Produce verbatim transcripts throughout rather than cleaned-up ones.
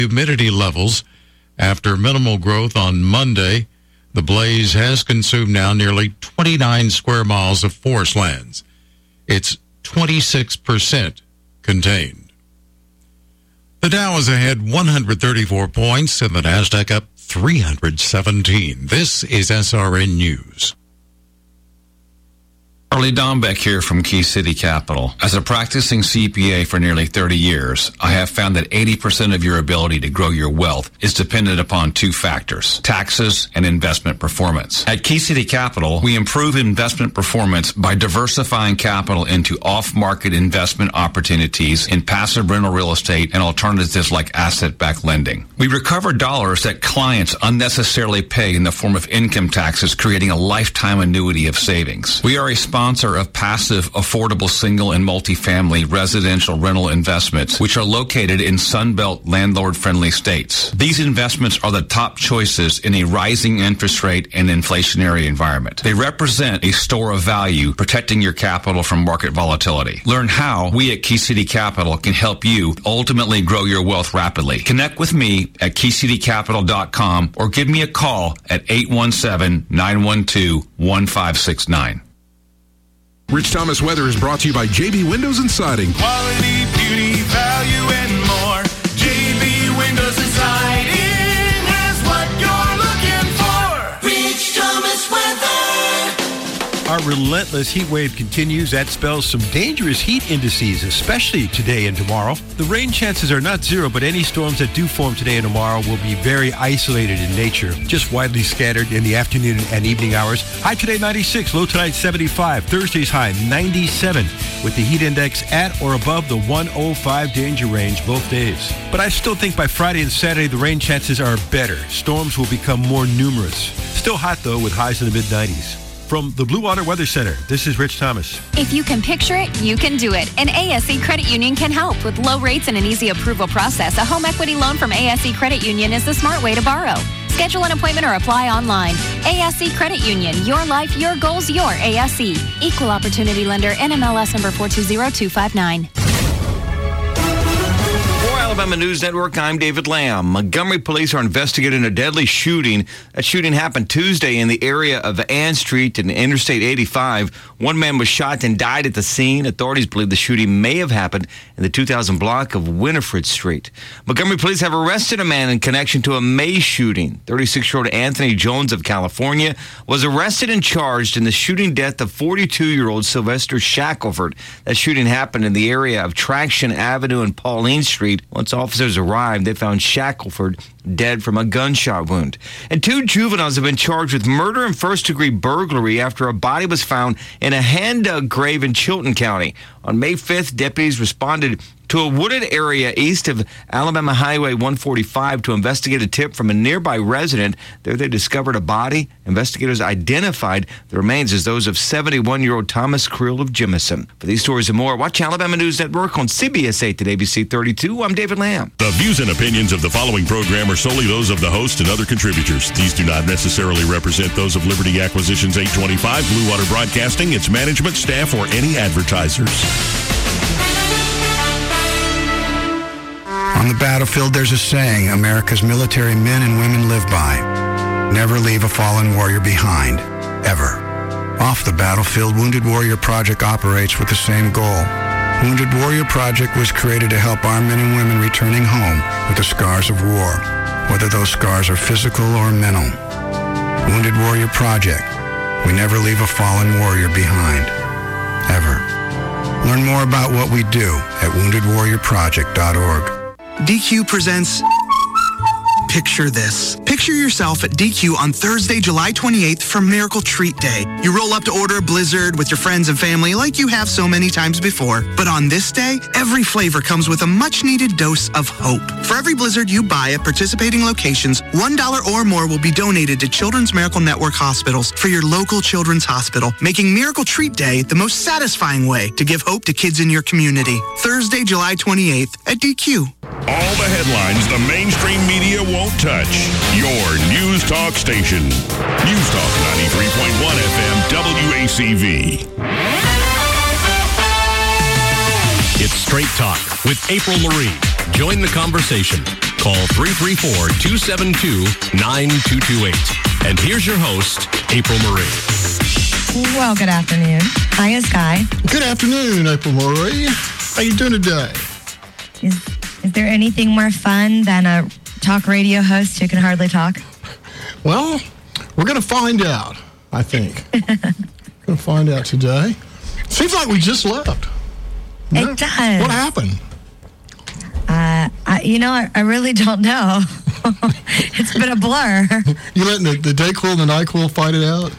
humidity levels. After minimal growth on Monday, the blaze has consumed now nearly twenty-nine square miles of forest lands. It's twenty-six percent contained. The Dow is ahead one hundred thirty-four points and the Nasdaq up three hundred seventeen. This is S R N News. Charlie Dombeck here from Key City Capital. As a practicing C P A for nearly thirty years, I have found that eighty percent of your ability to grow your wealth is dependent upon two factors, taxes and investment performance. At Key City Capital, we improve investment performance by diversifying capital into off-market investment opportunities in passive rental real estate and alternatives like asset-backed lending. We recover dollars that clients unnecessarily pay in the form of income taxes, creating a lifetime annuity of savings. We are a sponsor of passive, affordable single and multifamily residential rental investments, which are located in Sunbelt landlord-friendly states. These investments are the top choices in a rising interest rate and inflationary environment. They represent a store of value, protecting your capital from market volatility. Learn how we at Key City Capital can help you ultimately grow your wealth rapidly. Connect with me at key city capital dot com or give me a call at eight one seven, nine one two, one five six nine. Rich Thomas Weather is brought to you by J B Windows and Siding. Quality, beauty, value, and more. J B Windows and Siding has what you're looking for. Rich Thomas Weather. Our relentless heat wave continues. That spells some dangerous heat indices, especially today and tomorrow. The rain chances are not zero, but any storms that do form today and tomorrow will be very isolated in nature, just widely scattered in the afternoon and evening hours. High today ninety-six, low tonight seventy-five. Thursday's high ninety-seven, with the heat index at or above the one oh five danger range both days. But I still think by Friday and Saturday the rain chances are better. Storms will become more numerous. Still hot though, with highs in the mid nineties. From the Blue Water Weather Center, this is Rich Thomas. If you can picture it, you can do it. And A S E Credit Union can help. With low rates and an easy approval process, a home equity loan from A S E Credit Union is the smart way to borrow. Schedule an appointment or apply online. A S E Credit Union. Your life, your goals, your A S E. Equal Opportunity Lender. N M L S number four two zero two five nine. Alabama News Network, I'm David Lamb. Montgomery police are investigating a deadly shooting. That shooting happened Tuesday in the area of Ann Street and Interstate eighty-five. One man was shot and died at the scene. Authorities believe the shooting may have happened in the two thousand block of Winifred Street. Montgomery police have arrested a man in connection to a May shooting. thirty-six-year-old Anthony Jones of California was arrested and charged in the shooting death of forty-two-year-old Sylvester Shackelford. That shooting happened in the area of Traction Avenue and Pauline Street. Once officers arrived, they found Shackelford dead from a gunshot wound. And two juveniles have been charged with murder and first-degree burglary after a body was found in a hand-dug grave in Chilton County. On May fifth, deputies responded to a wooded area east of Alabama Highway one forty-five to investigate a tip from a nearby resident. There they discovered a body. Investigators identified the remains as those of seventy-one-year-old Thomas Creel of Jemison. For these stories and more, watch Alabama News Network on C B S eight at A B C thirty-two. I'm David Lamb. The views and opinions of the following program are solely those of the host and other contributors. These do not necessarily represent those of Liberty Acquisitions eight twenty-five, Blue Water Broadcasting, its management, staff, or any advertisers. On the battlefield, there's a saying America's military men and women live by. Never leave a fallen warrior behind, ever. Off the battlefield, Wounded Warrior Project operates with the same goal. Wounded Warrior Project was created to help our men and women returning home with the scars of war, whether those scars are physical or mental. Wounded Warrior Project. We never leave a fallen warrior behind, ever. Learn more about what we do at wounded warrior project dot org. D Q presents Picture This. Picture yourself at D Q on Thursday, July twenty-eighth for Miracle Treat Day. You roll up to order a Blizzard with your friends and family like you have so many times before. But on this day, every flavor comes with a much-needed dose of hope. For every Blizzard you buy at participating locations, one dollar or more will be donated to Children's Miracle Network hospitals for your local children's hospital, making Miracle Treat Day the most satisfying way to give hope to kids in your community. Thursday, July twenty-eighth at D Q. All the headlines the mainstream media won't touch. Your News Talk station. News Talk ninety-three point one F M W A C V. It's Straight Talk with April Marie. Join the conversation. Call three three four, two seven two, nine two two eight. And here's your host, April Marie. Well, good afternoon. Hi, Sky. Good afternoon, April Marie. How you doing today? Is, is there anything more fun than a talk radio host who can hardly talk? Well, we're going to find out, I think. We're going to find out today. Seems like we just left. It No? does. What happened? Uh, I, you know, I, I really don't know. It's been a blur. You letting the, the Dayquil and the NyQuil fight it out?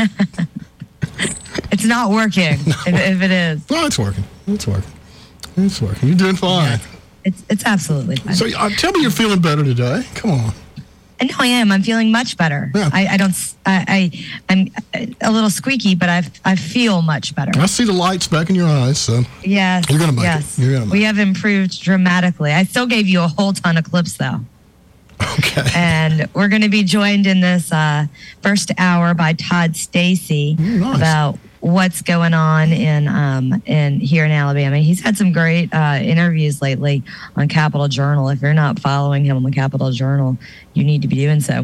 It's not working, if, if it is. No, it's working. It's working. It's working. You're doing fine. Yeah, it's it's absolutely fine. So uh, tell me you're feeling better today. Come on. No, I am. I'm feeling much better. Yeah. I, I don't. I, I I'm a little squeaky, but I I feel much better. I see the lights back in your eyes, so Yes. you're gonna make yes. it. You're gonna make we have improved dramatically. I still gave you a whole ton of clips, though. Okay. And we're going to be joined in this uh, first hour by Todd Stacy nice. about what's going on in um in here in Alabama. He's had some great uh, interviews lately on Capital Journal. If you're not following him on the Capital Journal, you need to be doing so.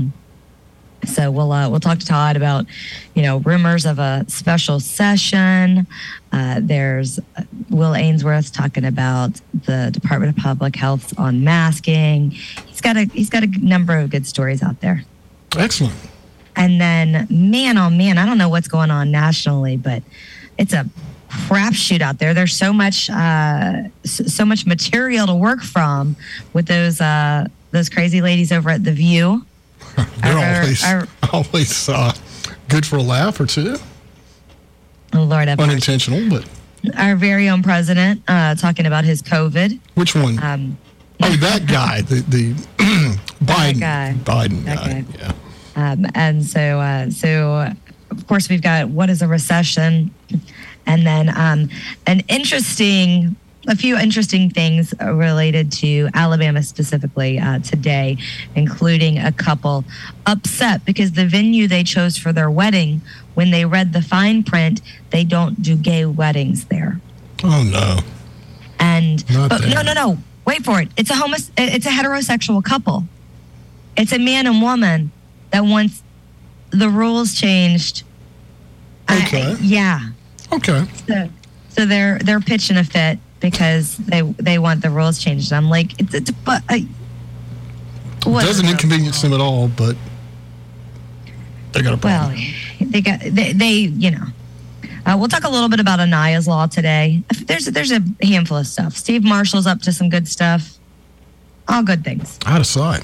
So we'll uh, we'll talk to Todd about, you know, rumors of a special session. Uh, there's Will Ainsworth talking about the Department of Public Health on masking. He's got a he's got a number of good stories out there. Excellent. And then, man, oh man, I don't know what's going on nationally, but it's a crapshoot out there. There's so much uh, so much material to work from with those uh, those crazy ladies over at The View. They're Our- always our- always uh, good for a laugh or two. Oh, Lord have mercy. Unintentional, but Our very own president uh, talking about his COVID. which one? Um, oh, that guy, the the Biden guy. Biden That guy. guy. Yeah. Um, and so, uh, so uh, of course, we've got what is a recession, and then um, an interesting, a few interesting things related to Alabama specifically uh, today, including a couple upset because the venue they chose for their wedding, when they read the fine print, they don't do gay weddings there. Oh no. And Not but there. no, no, no. Wait for it. It's a homo- It's a heterosexual couple. It's a man and woman that wants the rules changed. I- Okay. yeah. Okay. So, so they're they're pitching a fit because they they want the rules changed. I'm like, it's, it's but I, what- Doesn't inconvenience them at all, but they got a problem. Well, they got they, they you know. Uh, we'll talk a little bit about Anaya's law today. There's there's a handful of stuff. Steve Marshall's up to some good stuff. All good things. Out of sight.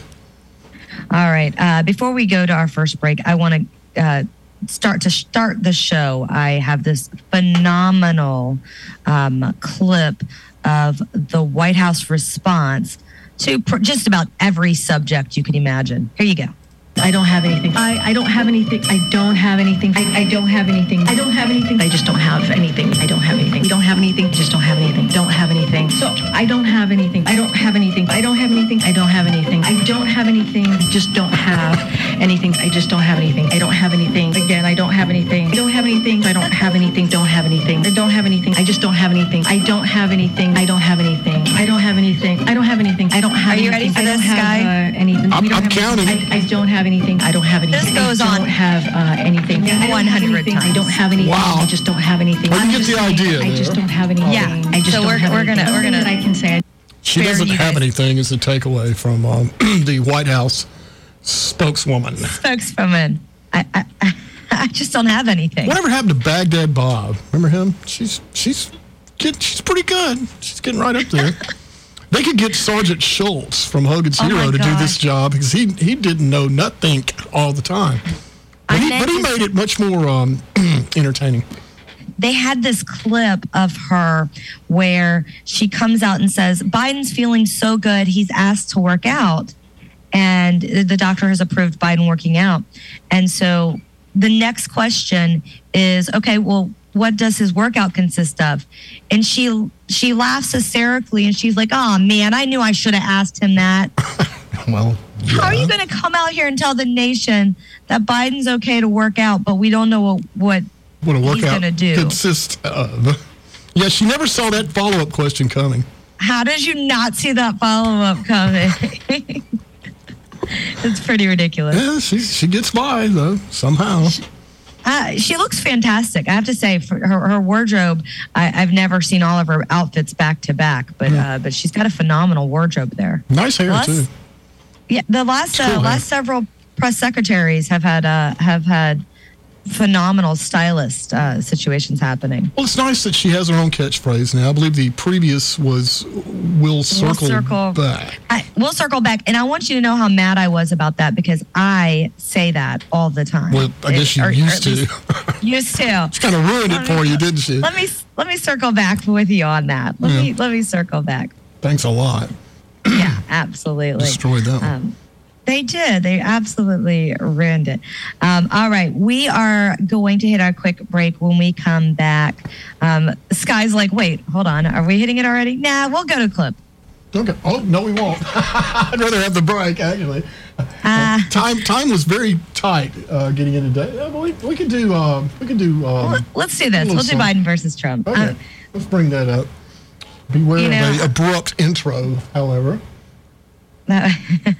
All right. Uh, before we go to our first break, I want to uh, start to start the show. I have this phenomenal um, clip of the White House response to pr- just about every subject you can imagine. Here you go. I don't have anything. I, I don't have anything. I don't have anything. I, I don't have anything. I don't have anything. I just don't have anything. I don't have anything. We don't have anything. Just don't have anything. Don't have anything. So I don't have anything. I don't have anything. I don't have anything. I don't have anything. I don't have anything. Just don't have anything. I just don't have anything. I don't have anything. Again, I don't have anything. I don't have anything. I don't have anything. Don't have anything. I don't have anything. I just don't have anything. I don't have anything. I don't have anything. I don't have anything. I don't have anything. I don't have Are you anything. ready for I don't this, have, Sky? Uh, anything. I'm- We don't I'm have counting. anything. I, I don't have anything. I don't have anything. This goes I on. don't have uh, anything. I don't one have hundred anything. times. I don't have anything. Wow. I just don't have anything. Where'd you I'm get just the saying, idea I just there? don't have anything. Yeah. I just So don't we're- have we're gonna- anything. we're gonna- Nothing that I can say. She Spare doesn't you have guys. anything is the takeaway from um, the White House spokeswoman. Spokeswoman. I, I, I just don't have anything. Whatever happened to Baghdad Bob? Remember him? She's she's get, she's pretty good. She's getting right up there. They could get Sergeant Schultz from Hogan's Oh, my Hero to do gosh. this job because he he didn't know nothing all the time. But I he, meant but he to- made it much more um, entertaining. They had this clip of her where she comes out and says, Biden's feeling so good, he's asked to work out. And the doctor has approved Biden working out. And so the next question is, okay, well, what does his workout consist of? And she she laughs hysterically and she's like, oh, man, I knew I should have asked him that. Well, How are you going to come out here and tell the nation that Biden's okay to work out, but we don't know what, what what a he's workout going to do? consists of. Yeah, she never saw that follow-up question coming. How did you not see that follow-up coming? It's pretty ridiculous. Yeah, she she gets by though somehow. Uh, she looks fantastic. I have to say, for her, her wardrobe, I, I've never seen all of her outfits back to back, but Yeah. uh, but she's got a phenomenal wardrobe there. Nice hair Last- too. Yeah, the last Cool uh, hair. last several press secretaries have had uh, have had phenomenal stylist uh, situations happening. Well, it's nice that she has her own catchphrase now. I believe the previous was "We'll circle, circle back." I, we'll circle back, and I want you to know how mad I was about that because I say that all the time. Well, I guess you Or- or used at to. least Used to. She kind of ruined it for you, didn't she? Let me let me circle back with you on that. Let Yeah. me let me circle back. Thanks a lot. Yeah, absolutely. Destroyed that one. Um, they did. They absolutely ruined it. Um, all right, we are going to hit our quick break. When we come back, um, Sky's like, "Wait, hold on. Are we hitting it already?" Nah, we'll go to clip. Okay. Oh no, we won't. I'd rather have the break. Actually, Uh, time time was very tight uh, getting in today. Uh, but we, we could do uh, we could do. Um, Well, let's do this. a little We'll do song. Biden versus Trump. Okay, Um, let's bring that up. Beware You know- of a abrupt intro, however. that-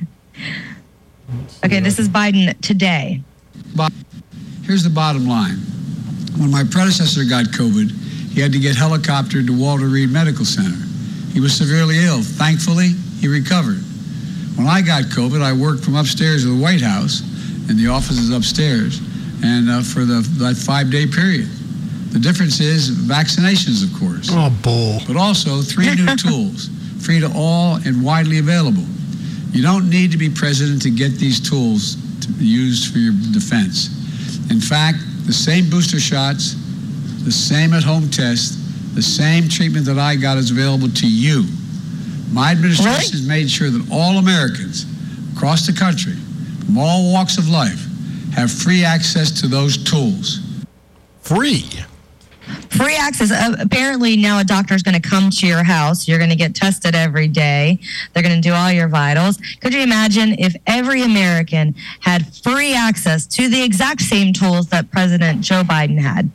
okay, this is Biden today. But here's the bottom line. When my predecessor got COVID, he had to get helicoptered to Walter Reed Medical Center. He was severely ill. Thankfully, he recovered. When I got COVID, I worked from upstairs of the White House, and the office is upstairs, and uh, for the, that five-day period. The difference is vaccinations, of course. Oh, bull. But also three new tools, free to all and widely available. You don't need to be president to get these tools to be used for your defense. In fact, the same booster shots, the same at-home test, the same treatment that I got is available to you. My administration has made sure that all Americans across the country, from all walks of life, have free access to those tools. Free? Free access. Uh, apparently, now a doctor is going to come to your house. You're going to get tested every day. They're going to do all your vitals. Could you imagine if every American had free access to the exact same tools that President Joe Biden had?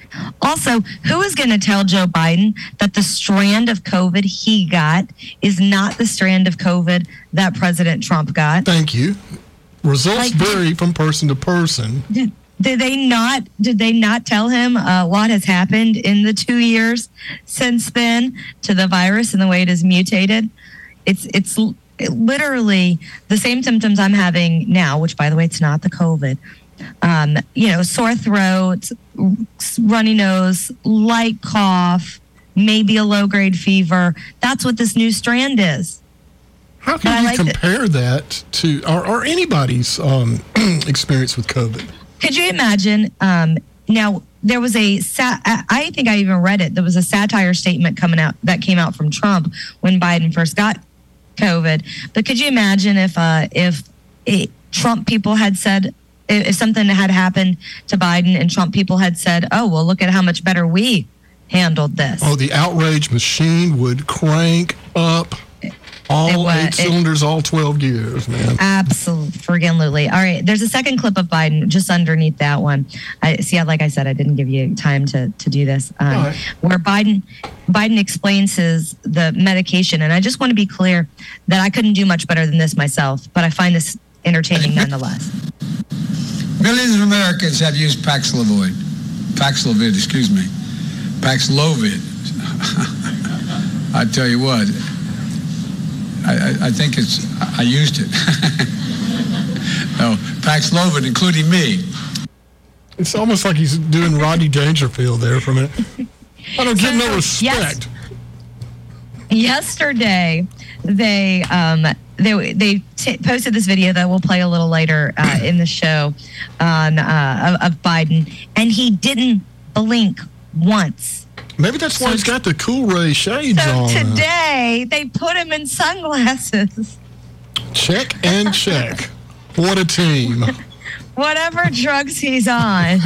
Also, who is going to tell Joe Biden that the strand of COVID he got is not the strand of COVID that President Trump got? Thank you. Results Like- vary from person to person. Did, did they not? Did they not tell him uh, what has happened in the two years since then to the virus and the way it has mutated? It's it's l- literally the same symptoms I'm having now, which, by the way, it's not the COVID. Um, you know, sore throat, runny nose, light cough, maybe a low grade fever. That's what this new strand is. How But can I you like that- compare that to, or, or anybody's um, experience with COVID? Could you imagine? Um, now there was a sat- I I think I even read it. There was a satire statement coming out that came out from Trump when Biden first got COVID. But could you imagine if uh, if it, Trump people had said if, if something had happened to Biden and Trump people had said, "Oh, well, look at how much better we handled this." Oh, the outrage machine would crank up all It wa- eight it- cylinders, all twelve gears, man. Absolutely. All right. There's a second clip of Biden just underneath that one. I see. Like I said, I didn't give you time to, to do this. Um, All right. Where Biden Biden explains his the medication, and I just want to be clear that I couldn't do much better than this myself, but I find this entertaining nonetheless. Millions of Americans have used Paxlovid. Paxlovid, excuse me. Paxlovid. I tell you what, I, I, I think it's, I used it. No, Paxlovid, including me. It's almost like he's doing Rodney Dangerfield there for a minute. I don't get no So, yes. respect. Yesterday, they um, they they t- posted this video that we'll play a little later uh, in the show on uh, of, of Biden, and he didn't blink once. Maybe that's why he's got the Cool Ray shades So on. today they put him in sunglasses. Check and check. What a team. Whatever drugs he's on.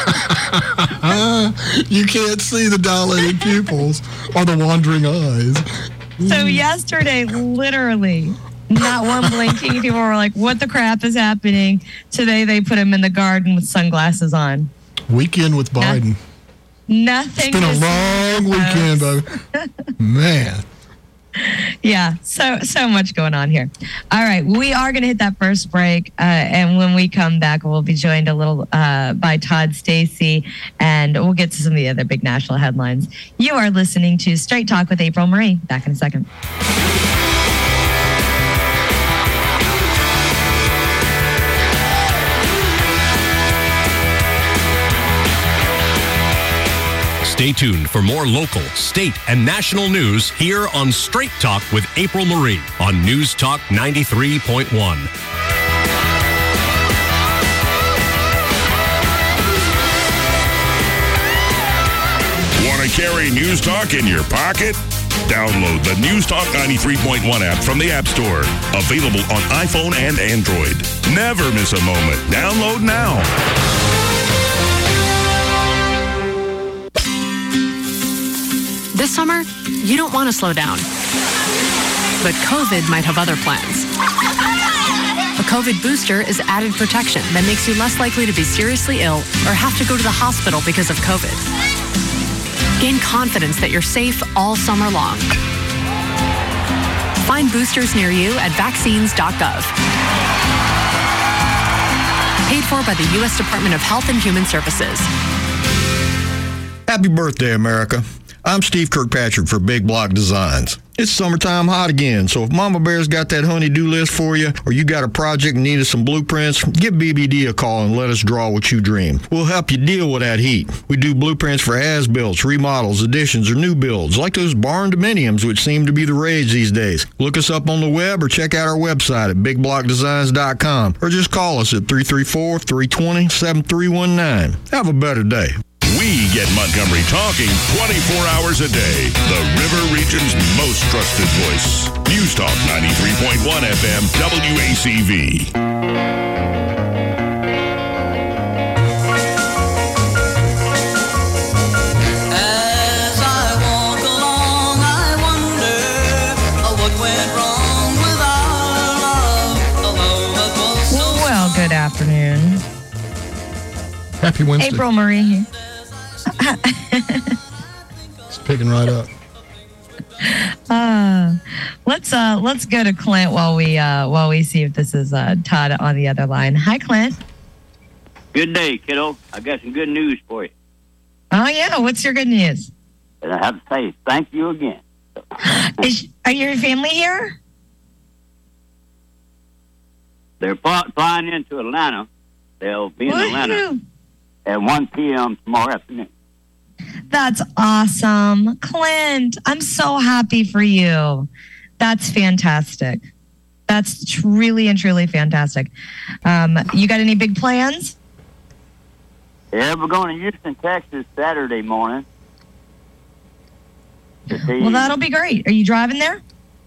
You can't see the dilated pupils or the wandering eyes. So yesterday, literally, not one blinking. People were like, "What the crap is happening?" Today they put him in the garden with sunglasses on. Weekend with Biden. Nothing. It's been a is- long weekend, though. Man. Yeah, so so much going on here. All right, we are going to hit that first break, uh, and when we come back, we'll be joined a little uh, by Todd Stacy, and we'll get to some of the other big national headlines. You are listening to Straight Talk with April Marie. Back in a second. Stay tuned for more local, state, and national news here on Straight Talk with April Marie on News Talk ninety-three point one. Want to carry News Talk in your pocket? Download the News Talk ninety-three point one app from the App Store. Available on iPhone and Android. Never miss a moment. Download now. This summer, you don't want to slow down. But COVID might have other plans. A COVID booster is added protection that makes you less likely to be seriously ill or have to go to the hospital because of COVID. Gain confidence that you're safe all summer long. Find boosters near you at vaccines dot gov. Paid for by the U S Department of Health and Human Services. Happy birthday, America. I'm Steve Kirkpatrick for Big Block Designs. It's summertime hot again, so if Mama Bear's got that honey-do list for you, or you got a project and needed some blueprints, give B B D a call and let us draw what you dream. We'll help you deal with that heat. We do blueprints for as-builts, remodels, additions, or new builds, like those barn dominiums, which seem to be the rage these days. Look us up on the web or check out our website at big block designs dot com, or just call us at three three four, three two zero, seven three one nine. Have a better day. We get Montgomery talking twenty-four hours a day. The River Region's most trusted voice. News Talk ninety-three point one F M W A C V. As I walk along, I wonder what went wrong with our love. Although it was so Well, good afternoon. Happy Wednesday. April Marie here. It's picking right up. Uh, let's uh, let's go to Clint while we uh, while we see if this is uh, Todd on the other line. Hi, Clint. Good day, kiddo. I got some good news for you. Oh yeah, what's your good news? And I have to say thank you again. Is, are your family here? They're fly- flying into Atlanta. They'll be in Woohoo. Atlanta at one p.m. tomorrow afternoon. That's awesome, Clint. I'm so happy for you. That's fantastic. That's tr- really and truly fantastic. Um, you got any big plans? Yeah, we're going to Houston, Texas Saturday morning. to see- Well, that'll be great. Are you driving there?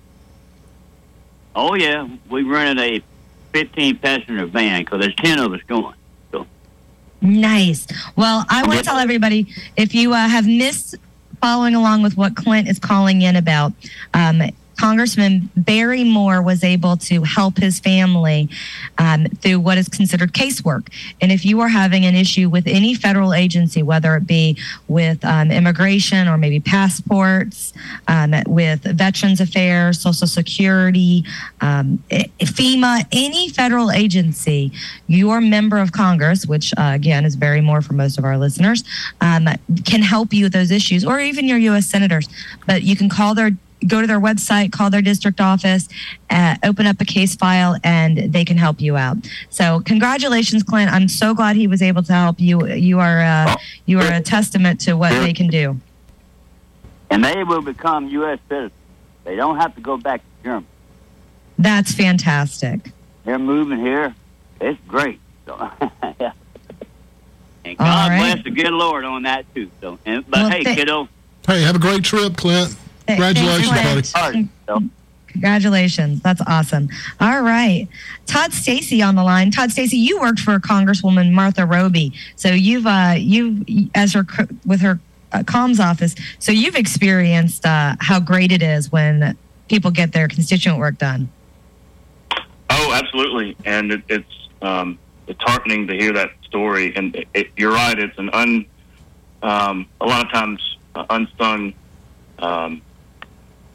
Oh, yeah. We rented a fifteen passenger van because there's ten of us going. So Nice. Well, I want to tell everybody, if you uh, have missed following along with what Clint is calling in about, um, Congressman Barry Moore was able to help his family um, through what is considered casework. And if you are having an issue with any federal agency, whether it be with um, immigration or maybe passports, um, with Veterans Affairs, Social Security, um, FEMA, any federal agency, your member of Congress, which uh, again is Barry Moore for most of our listeners, um, can help you with those issues, or even your U S senators. But you can call their go to their website, call their district office, uh, open up a case file, and they can help you out. So congratulations, Clint. I'm so glad he was able to help you. You are uh, you are a testament to what they can do. and they will become U S citizens. They don't have to go back to Germany. That's fantastic. They're moving here. It's great. So, yeah. And All God right. bless the good Lord on that too. So, and, but Well, hey, th- kiddo. Hey, have a great trip, Clint. Congratulations, Thanks, buddy. Clint. Congratulations. That's awesome. All right. Todd Stacy on the line. Todd Stacy, you worked for Congresswoman Martha Roby. So you've, uh, you've, as her, with her uh, comms office, so you've experienced uh, how great it is when people get their constituent work done. Oh, absolutely. And it, it's, um, it's heartening to hear that story. And it, it, you're right. It's an un, um, a lot of times uh, unsung, um,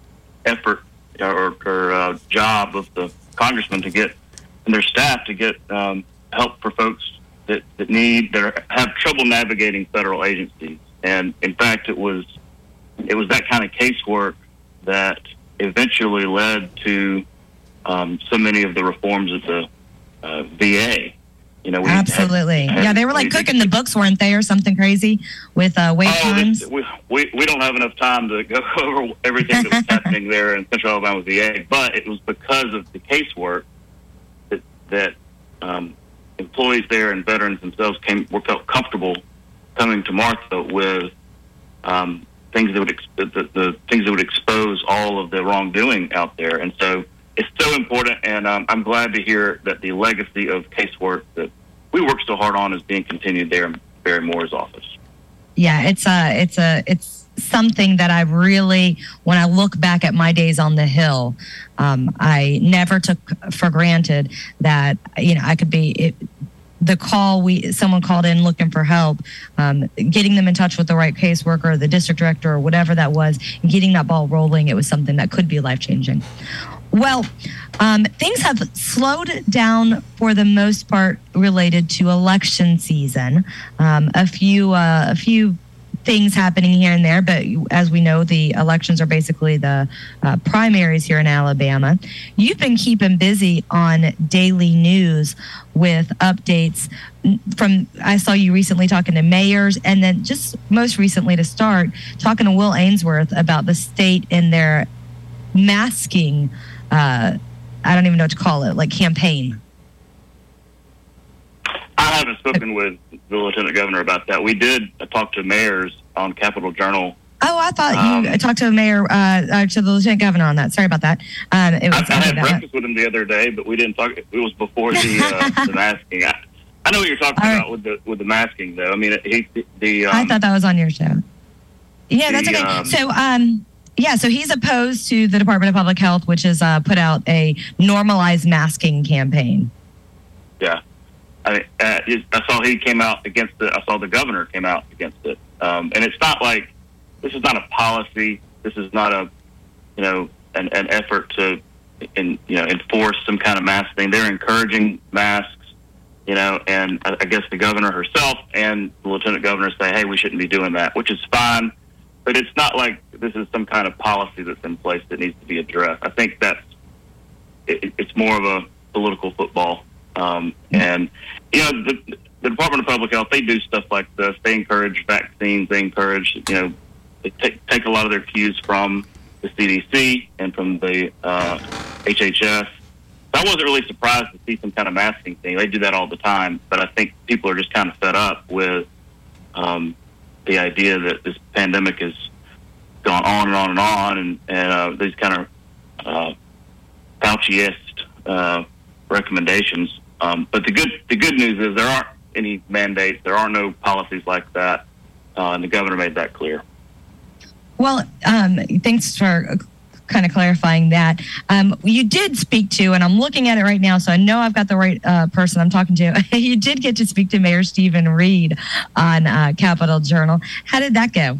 effort or, or uh, job of the congressman to get and their staff to get um, help for folks that, that need that are, have trouble navigating federal agencies. And in fact, it was it was that kind of casework that eventually led to um, so many of the reforms of the uh, V A. You know, we Absolutely. had- yeah, they were like cooking the books, weren't they, or something crazy with uh, wait Oh, times? this, we, we we don't have enough time to go over everything that was happening there in Central Alabama V A, but it was because of the casework that that um, employees there and veterans themselves came were felt comfortable coming to Martha with um, things that would ex- the, the things that would expose all of the wrongdoing out there, and so it's so important. And um, I'm glad to hear that the legacy of casework that we worked so hard on is being continued there in Barry Moore's office. Yeah, it's a, it's a, it's something that I really, when I look back at my days on the Hill, um, I never took for granted that, you know, I could be, it, the call we, someone called in looking for help, um, getting them in touch with the right caseworker, or the district director, or whatever that was, and getting that ball rolling, it was something that could be life-changing. Well, um, things have slowed down for the most part related to election season. Um, a few, uh, a few things happening here and there, but as we know, the elections are basically the uh, primaries here in Alabama. You've been keeping busy on daily news with updates from, I saw you recently talking to mayors, and then just most recently to start, talking to Will Ainsworth about the state and their masking, uh, I don't even know what to call it, like campaign. I haven't spoken with the lieutenant governor about that. We did uh, talk to mayors on Capitol Journal. Oh, I thought Um, you talked to the mayor, uh, uh, to the lieutenant governor on that. Sorry about that. Um, it was I, I had about- breakfast with him the other day, but we didn't talk. It was before the, uh, the masking. I, I know what you're talking All about with the with the masking, though. I mean, he the um, I thought that was on your show. Yeah, that's the, okay. um, so, um, yeah, so he's opposed to the Department of Public Health, which has uh, put out a normalized masking campaign. yeah. I mean, uh, I saw he came out against it. I saw the governor came out against it, um, and it's not like this is not a policy. This is not a you know an, an effort to in, you know enforce some kind of mask thing. They're encouraging masks, you know, and I, I guess the governor herself and the lieutenant governor say, hey, we shouldn't be doing that, which is fine. But it's not like this is some kind of policy that's in place that needs to be addressed. I think that's it, it's more of a political football. Um, and, you know, the, the Department of Public Health, they do stuff like this. They encourage vaccines. They encourage, you know, they take, take a lot of their cues from the C D C and from the uh, H H S. So I wasn't really surprised to see some kind of masking thing. They do that all the time. But I think people are just kind of fed up with um, the idea that this pandemic has gone on and on and on, and, and uh, these kind of uh, Fauci-esque uh, recommendations. Um, but the good the good news is there aren't any mandates. There are no policies like that, uh, and the governor made that clear. Well, um, thanks for kind of clarifying that. Um, you did speak to, and I'm looking at it right now, so I know I've got the right uh, person I'm talking to. You did get to speak to Mayor Stephen Reed on uh, Capitol Journal. How did that go?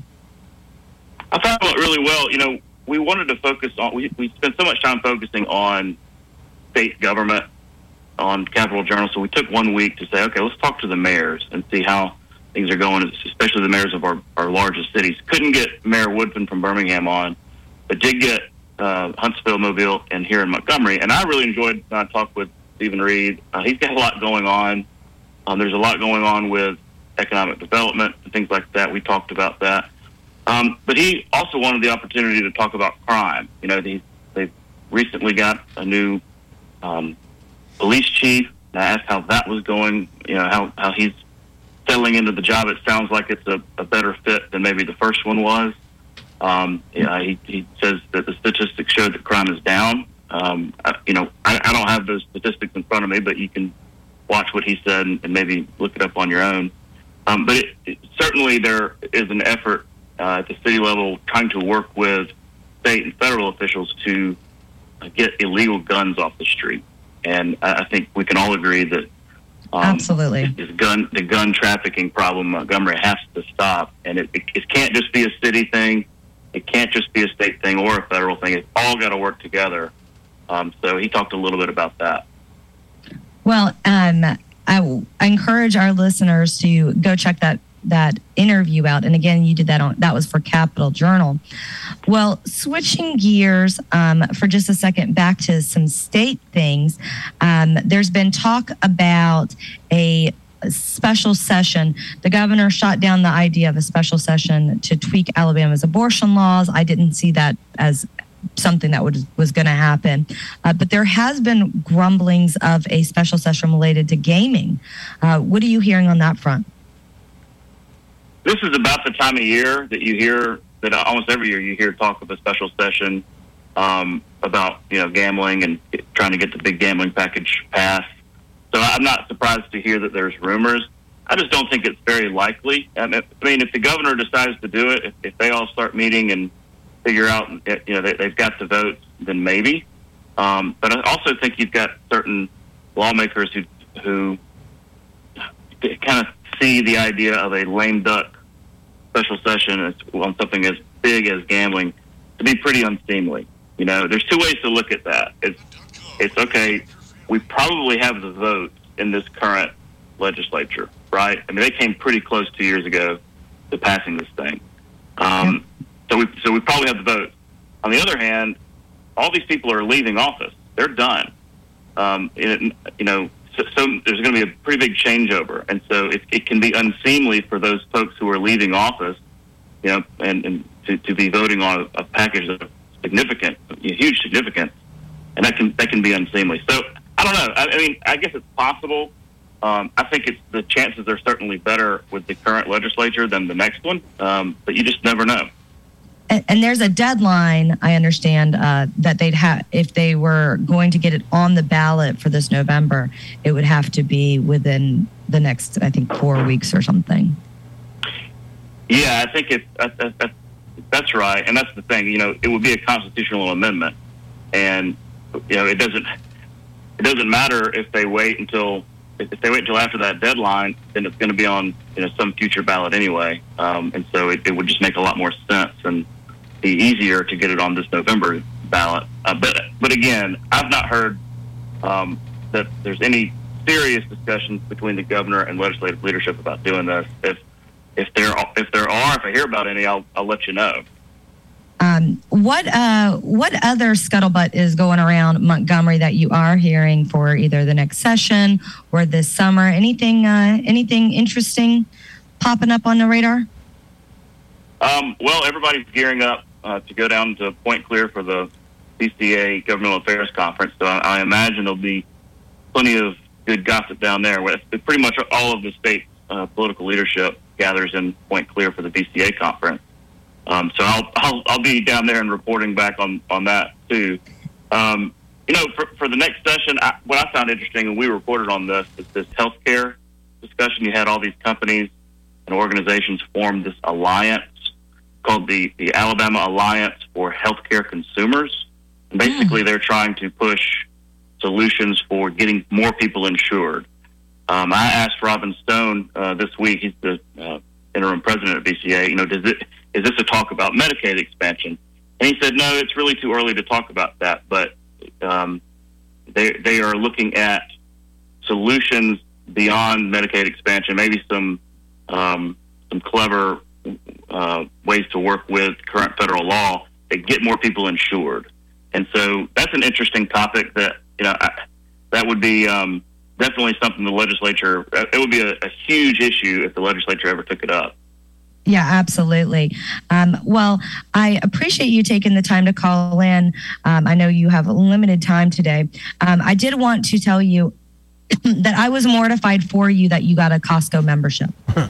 I thought it went really well. You know, we wanted to focus on, we, we spent so much time focusing on state government on Capitol Journal, so we took one week to say, okay, let's talk to the mayors and see how things are going, especially the mayors of our, our largest cities. Couldn't get Mayor Woodfin from Birmingham on, but did get uh, Huntsville, Mobile, and here in Montgomery. And I really enjoyed uh, talking with Stephen Reed. Uh, he's got a lot going on. Um, there's a lot going on with economic development and things like that. We talked about that. Um, but he also wanted the opportunity to talk about crime. You know, they, they've recently got a new um, police chief. And I asked how that was going, you know, how, how he's settling into the job. It sounds like it's a, a better fit than maybe the first one was. Um, yeah, he, he says that the statistics show that crime is down. Um, I, you know, I, I don't have those statistics in front of me, but you can watch what he said and, and maybe look it up on your own. Um, but it, it, certainly there is an effort uh, at the city level trying to work with state and federal officials to uh, get illegal guns off the street. And I, I think we can all agree that um, Absolutely. This gun, the gun trafficking problem in Montgomery has to stop. And it, it, it can't just be a city thing. It can't just be a state thing or a federal thing. It's all got to work together. Um, so he talked a little bit about that. Well, um, I, I encourage our listeners to go check that that interview out. And again, you did that on, that was for Capital Journal. Well, switching gears um, for just a second back to some state things. Um, there's been talk about a special session. The governor shot down the idea of a special session to tweak Alabama's abortion laws. I didn't see that as something that would, was going to happen. Uh, but there has been grumblings of a special session related to gaming. Uh, what are you hearing on that front? This is about the time of year that you hear, that almost every year you hear talk of a special session um, about, you know, gambling and trying to get the big gambling package passed. So I'm not surprised to hear that there's rumors. I just don't think it's very likely. I mean, if the governor decides to do it, if, if they all start meeting and figure out, you know, they, they've got the votes, then maybe. Um, but I also think you've got certain lawmakers who who kind of see the idea of a lame duck special session as, on something as big as gambling to be pretty unseemly. You know, there's two ways to look at that. It's it's okay. We probably have the votes in this current legislature, right? I mean, they came pretty close two years ago to passing this thing. Um, so we so we probably have the votes. On the other hand, all these people are leaving office. They're done. Um, it, you know, so, so there's going to be a pretty big changeover, and so it, it can be unseemly for those folks who are leaving office, you know, and, and to, to be voting on a, a package of significant, huge significance, and that can that can be unseemly. So I don't know. I, I mean, I guess it's possible. Um, I think it's the chances are certainly better with the current legislature than the next one, um, but you just never know. And, and there's a deadline, I understand, uh, that they'd have, if they were going to get it on the ballot for this November, it would have to be within the next, I think, four weeks or something. Yeah, I think it's, that, that, that, that's right. And that's the thing, you know, it would be a constitutional amendment. And, you know, it doesn't, it doesn't matter if they wait until, if they wait until after that deadline, then it's going to be on, you know, some future ballot anyway. Um, and so it, it would just make a lot more sense and be easier to get it on this November ballot. Uh, but but again, I've not heard um, that there's any serious discussions between the governor and legislative leadership about doing this. If if there if there are, if I hear about any, I'll I'll let you know. Um, what uh, what other scuttlebutt is going around Montgomery that you are hearing for either the next session or this summer? Anything uh, anything interesting popping up on the radar? Um, well, everybody's gearing up uh, to go down to Point Clear for the B C A Governmental Affairs Conference. So I, I imagine there'll be plenty of good gossip down there. Where pretty much all of the state uh, political leadership gathers in Point Clear for the B C A conference. Um, so I'll, I'll I'll be down there and reporting back on, on that too. Um, you know, for, for the next session, I, what I found interesting, and we reported on this, is this healthcare discussion. You had all these companies and organizations form this alliance called the, the Alabama Alliance for Healthcare Consumers. And basically, mm. they're trying to push solutions for getting more people insured. Um, I asked Robin Stone uh, this week, he's the uh, interim president of B C A, you know, does it, is this a talk about Medicaid expansion? And he said, no, it's really too early to talk about that, but um, they they are looking at solutions beyond Medicaid expansion, maybe some um, some clever uh, ways to work with current federal law to get more people insured. And so that's an interesting topic that, you know, I, that would be um, definitely something the legislature, it would be a, a huge issue if the legislature ever took it up. Yeah, absolutely. Um, well, I appreciate you taking the time to call in. Um, I know you have limited time today. Um, I did want to tell you that I was mortified for you that you got a Costco membership. What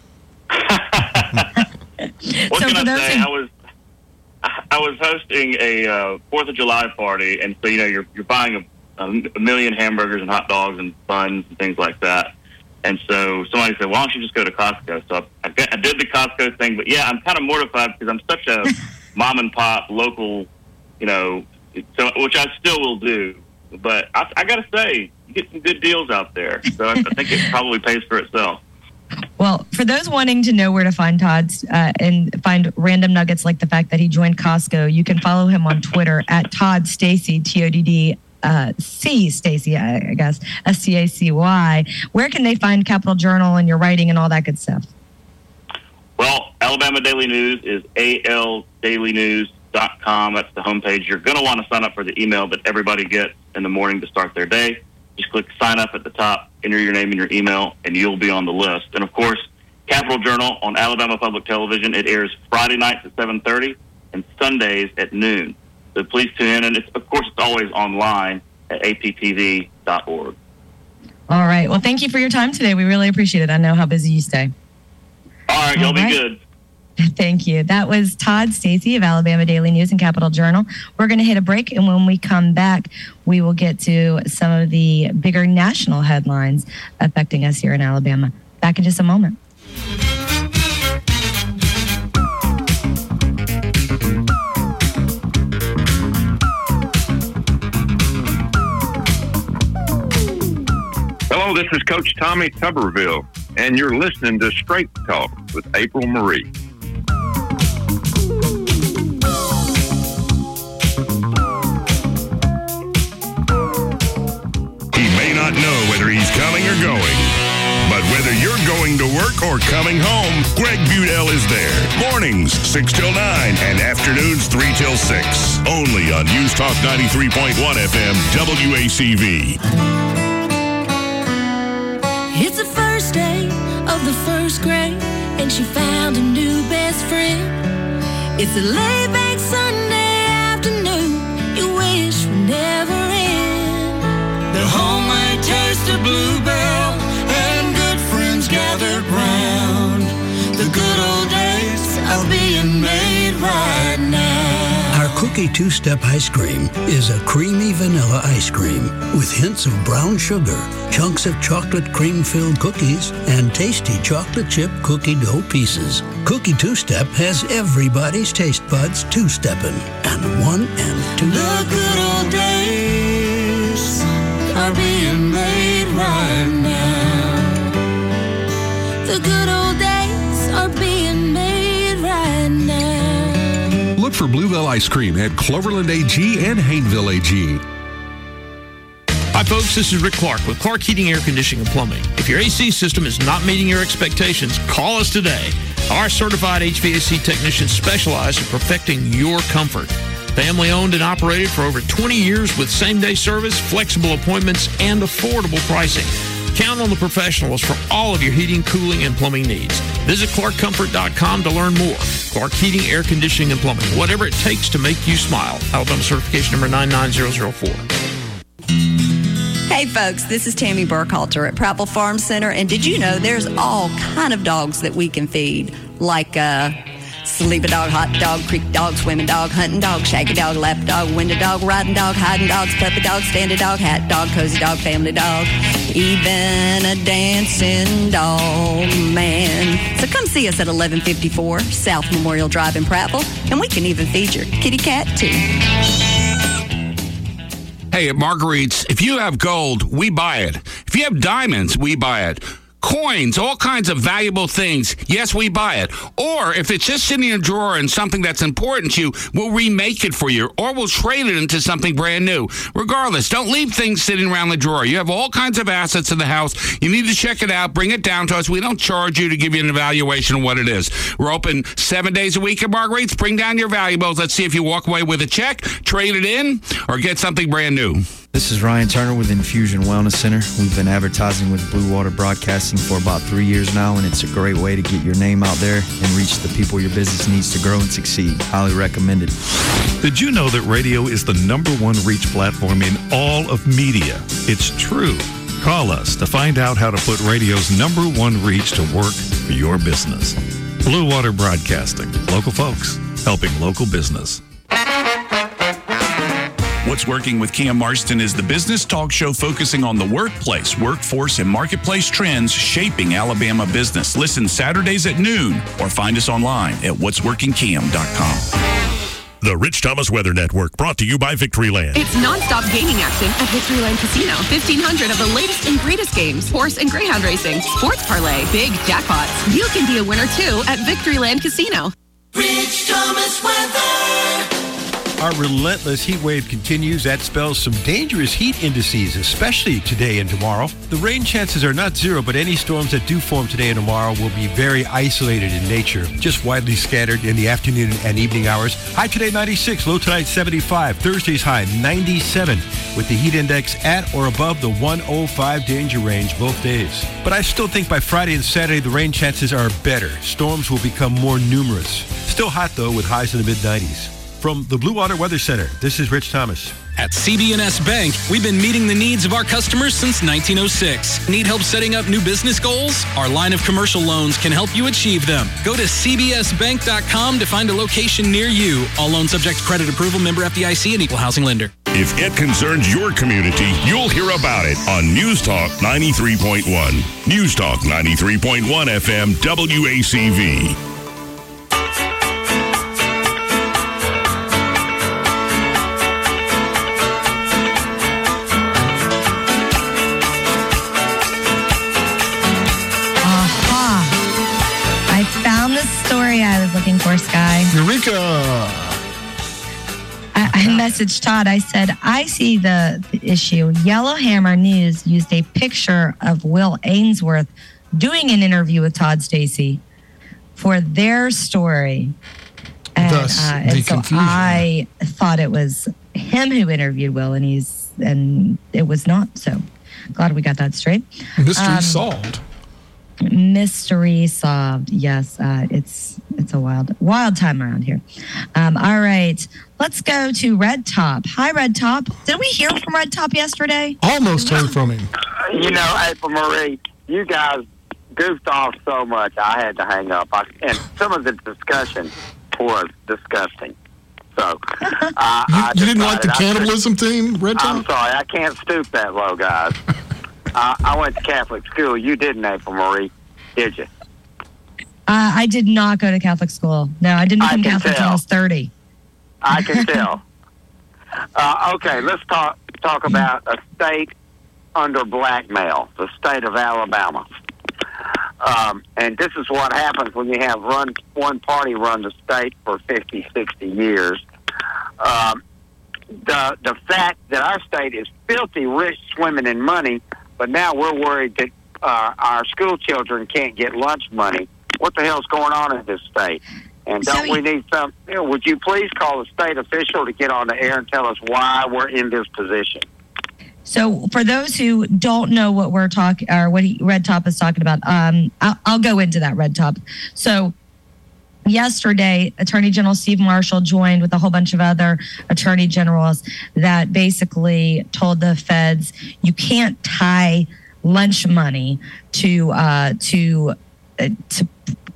So can for I those say? who- I was I was hosting a uh, Fourth of July party, and so you know you're you're buying a, a million hamburgers and hot dogs and buns and things like that. And so somebody said, "Why don't you just go to Costco?" So I, I, I did the Costco thing, but yeah, I'm kind of mortified because I'm such a mom and pop local, you know, so which I still will do. But I, I got to say, you get some good deals out there, so I, I think it probably pays for itself. Well, Well, for those wanting to know where to find Todd uh, and find random nuggets like the fact that he joined Costco, you can follow him on Twitter at Todd Stacy, T O D D uh, C Stacy, I guess, S T A C Y. Where can they find Capital Journal and your writing and all that good stuff? Well, Alabama Daily News is A L daily news dot com. That's the homepage. You're going to want to sign up for the email that everybody gets in the morning to start their day. Just click sign up at the top, enter your name and your email, and you'll be on the list. And, of course, Capital Journal on Alabama Public Television. It airs Friday nights at seven thirty and Sundays at noon. So please tune in. And, it's, of course, it's always online at A P T V dot org. All right. Well, thank you for your time today. We really appreciate it. I know how busy you stay. All right. Y'all All right. be good. Thank you. That was Todd Stacy of Alabama Daily News and Capital Journal. We're going to hit a break, and when we come back, we will get to some of the bigger national headlines affecting us here in Alabama. Back in just a moment. Hello, this is Coach Tommy Tuberville, and you're listening to Straight Talk with April Marie. Not know whether he's coming or going, but whether you're going to work or coming home, Greg Budell is there. Mornings six till nine and afternoons three till six. Only on News Talk ninety-three point one F M W A C V. It's the first day of the first grade, and she found a new best friend. It's a laid-back Sunday afternoon you wish would never end. The homemade taste of Bluebell and good friends gathered round. The good old days are being made right now. Our Cookie Two-Step Ice Cream is a creamy vanilla ice cream with hints of brown sugar, chunks of chocolate cream-filled cookies, and tasty chocolate chip cookie dough pieces. Cookie Two-Step has everybody's taste buds two-stepping, and one and two. The good old days are being made right now. The good old days are being made right now. Look for Bluebell Ice Cream at Cloverland A G and Hayneville A G. Hi, folks. This is Rick Clark with Clark Heating, Air Conditioning, and Plumbing. If your A C system is not meeting your expectations, call us today. Our certified H V A C technicians specialize in perfecting your comfort. Family owned and operated for over twenty years with same-day service, flexible appointments, and affordable pricing. Count on the professionals for all of your heating, cooling, and plumbing needs. Visit clark comfort dot com to learn more. Clark Heating, Air Conditioning, and Plumbing. Whatever it takes to make you smile. Alabama certification number nine nine zero zero four. Hey folks, this is Tammy Burkhalter at Prattville Farm Center, and did you know there's all kind of dogs that we can feed, like uh, sleeping dog, hot dog, creek dog, swimming dog, hunting dog, shaggy dog, lap dog, window dog, riding dog, hiding dogs, puppy dog, standing dog, hat dog, cozy dog, family dog, even a dancing dog, man. So come see us at eleven fifty-four South Memorial Drive in Prattville, and we can even feed your kitty cat too. Hey, at Marguerite's, if you have gold, we buy it. If you have diamonds, we buy it. Coins, all kinds of valuable things, yes, we buy it. Or if it's just sitting in a drawer and something that's important to you, we'll remake it for you, or we'll trade it into something brand new. Regardless, don't leave things sitting around the drawer. You have all kinds of assets in the house. You need to check it out, bring it down to us. We don't charge you to give you an evaluation of what it is. We're open seven days a week at Marguerite's. Bring down your valuables. Let's see if you walk away with a check, trade it in, or get something brand new. This is Ryan Turner with Infusion Wellness Center. We've been advertising with Blue Water Broadcasting for about three years now, and it's a great way to get your name out there and reach the people your business needs to grow and succeed. Highly recommended. Did you know that radio is the number one reach platform in all of media? It's true. Call us to find out how to put radio's number one reach to work for your business. Blue Water Broadcasting. Local folks helping local business. What's Working with Cam Marston is the business talk show focusing on the workplace, workforce, and marketplace trends shaping Alabama business. Listen Saturdays at noon or find us online at what's working cam dot com. The Rich Thomas Weather Network, brought to you by Victoryland. It's nonstop gaming action at Victoryland Casino. fifteen hundred of the latest and greatest games, horse and greyhound racing, sports parlay, big jackpots. You can be a winner too at Victoryland Casino. Rich Thomas Weather. Our relentless heat wave continues. That spells some dangerous heat indices, especially today and tomorrow. The rain chances are not zero, but any storms that do form today and tomorrow will be very isolated in nature, just widely scattered in the afternoon and evening hours. High today ninety-six, low tonight seventy-five. Thursday's high ninety-seven, with the heat index at or above the one oh five danger range both days. But I still think by Friday and Saturday the rain chances are better. Storms will become more numerous. Still hot though, with highs in the mid nineties. From the Blue Water Weather Center, this is Rich Thomas. At C B N S Bank, we've been meeting the needs of our customers since nineteen oh six. Need help setting up new business goals? Our line of commercial loans can help you achieve them. Go to c b s bank dot com to find a location near you. All loans subject to credit approval, member F D I C and equal housing lender. If it concerns your community, you'll hear about it on News Talk ninety-three point one. News Talk ninety-three point one F M W A C V. I was looking for, Sky. Eureka! I, I messaged Todd. I said, I see the, the issue. Yellowhammer News used a picture of Will Ainsworth doing an interview with Todd Stacey for their story. And, Thus, uh, the and so confusion. I thought it was him who interviewed Will, and he's and it was not. So glad we got that straight. Mystery Um, solved. Mystery solved. Yes, uh, it's it's a wild wild time around here. Um, all right, let's go to Red Top. Hi, Red Top. Did we hear from Red Top yesterday? Almost heard from him. You know, April Marie, you guys goofed off so much, I had to hang up. I, and some of the discussion was disgusting. So, uh, You, I you didn't like the decided I cannibalism theme, Red Top? I'm sorry, I can't stoop that low, guys. uh, I went to Catholic school. You didn't, April Marie, did you? Uh, I did not go to Catholic school. No, I didn't I become can Catholic until I tell. was thirty. I can tell. Uh, okay, let's talk talk about a state under blackmail, the state of Alabama. Um, and this is what happens when you have run one party run the state for fifty, sixty years. Um, the the fact that our state is filthy rich, swimming in money, but now we're worried that uh, our school children can't get lunch money. What the hell's going on in this state? And don't we need some? You know, would you please call a state official to get on the air and tell us why we're in this position? So, for those who don't know what we're talking, or what he, Red Top is talking about, um, I'll, I'll go into that, Red Top. So, yesterday, Attorney General Steve Marshall joined with a whole bunch of other attorney generals that basically told the feds you can't tie lunch money to uh, to uh, to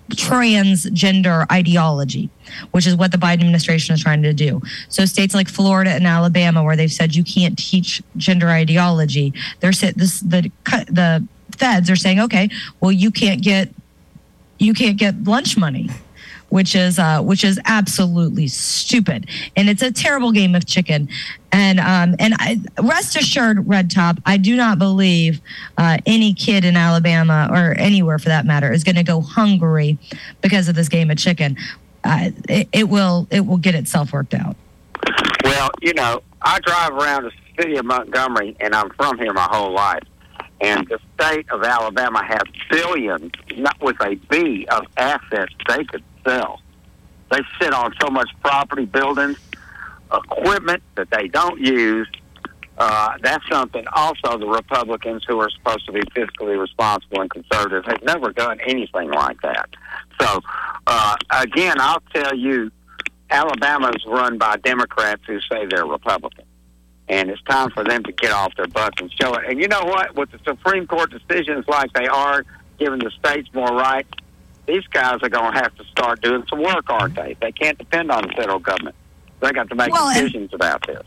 transgender ideology, which is what the Biden administration is trying to do. So states like Florida and Alabama, where they've said you can't teach gender ideology, they're this the the feds are saying, okay, well you can't get you can't get lunch money, which is uh, which is absolutely stupid, and it's a terrible game of chicken. And um, and I, rest assured, Red Top, I do not believe uh, any kid in Alabama or anywhere for that matter is going to go hungry because of this game of chicken. Uh, it, it will it will get itself worked out. Well, you know, I drive around the city of Montgomery, and I'm from here my whole life. And the state of Alabama has billions, not with a B, of assets they could sell. They sit on so much property, buildings, equipment that they don't use. Uh, that's something also the Republicans, who are supposed to be fiscally responsible and conservative, have never done anything like that. So, uh, again, I'll tell you, Alabama is run by Democrats who say they're Republican. And it's time for them to get off their butts and show it. And you know what? With the Supreme Court decisions like they are, giving the states more rights, these guys are going to have to start doing some work, aren't they? They can't depend on the federal government. They got to make Well, decisions about this.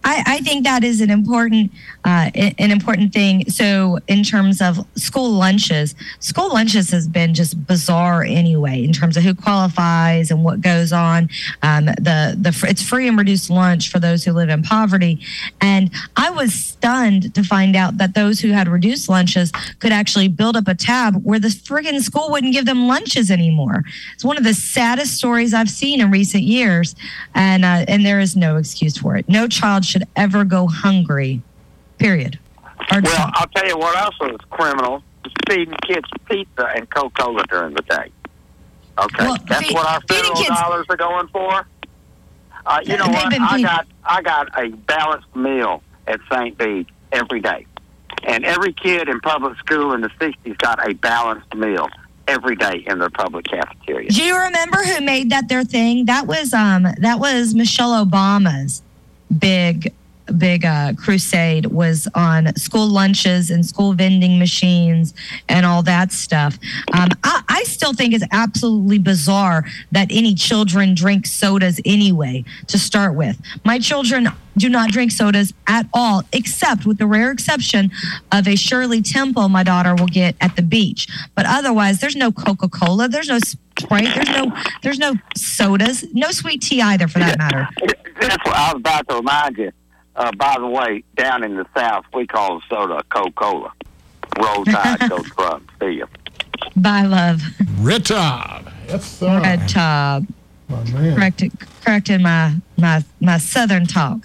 I, I think that is an important uh, an important thing. So in terms of school lunches, school lunches has been just bizarre anyway in terms of who qualifies and what goes on. Um, the the it's free and reduced lunch for those who live in poverty, and I was stunned to find out that those who had reduced lunches could actually build up a tab where the friggin' school wouldn't give them lunches anymore. It's one of the saddest stories I've seen in recent years, and uh, and there is no excuse for it. No child should ever go hungry, period. Hard Well, stop. I'll tell you what else is criminal: feeding kids pizza and Coca-Cola during the day. Okay, Well, that's feed- what our feeding federal kids- dollars are going for. Uh, you know They've what? been I feed- got I got a balanced meal at Saint Bede every day, and every kid in public school in the sixties got a balanced meal every day in their public cafeteria. Do you remember who made that their thing? That was um that was Michelle Obama's big big uh, crusade, was on school lunches and school vending machines and all that stuff. Um, I, I still think it's absolutely bizarre that any children drink sodas anyway, to start with. My children do not drink sodas at all, except with the rare exception of a Shirley Temple my daughter will get at the beach. But otherwise, there's no Coca-Cola, there's no Sprite, there's no there's no sodas, no sweet tea either, for that matter. That's what I was about to remind you. Uh, by the way, down in the South, we call the soda a Coca-Cola. Roll Tide, go Trump. See ya. Bye, love. Red Tide. Yes, sir. Red Tide. My man. Corrected, corrected my, my, my Southern talk.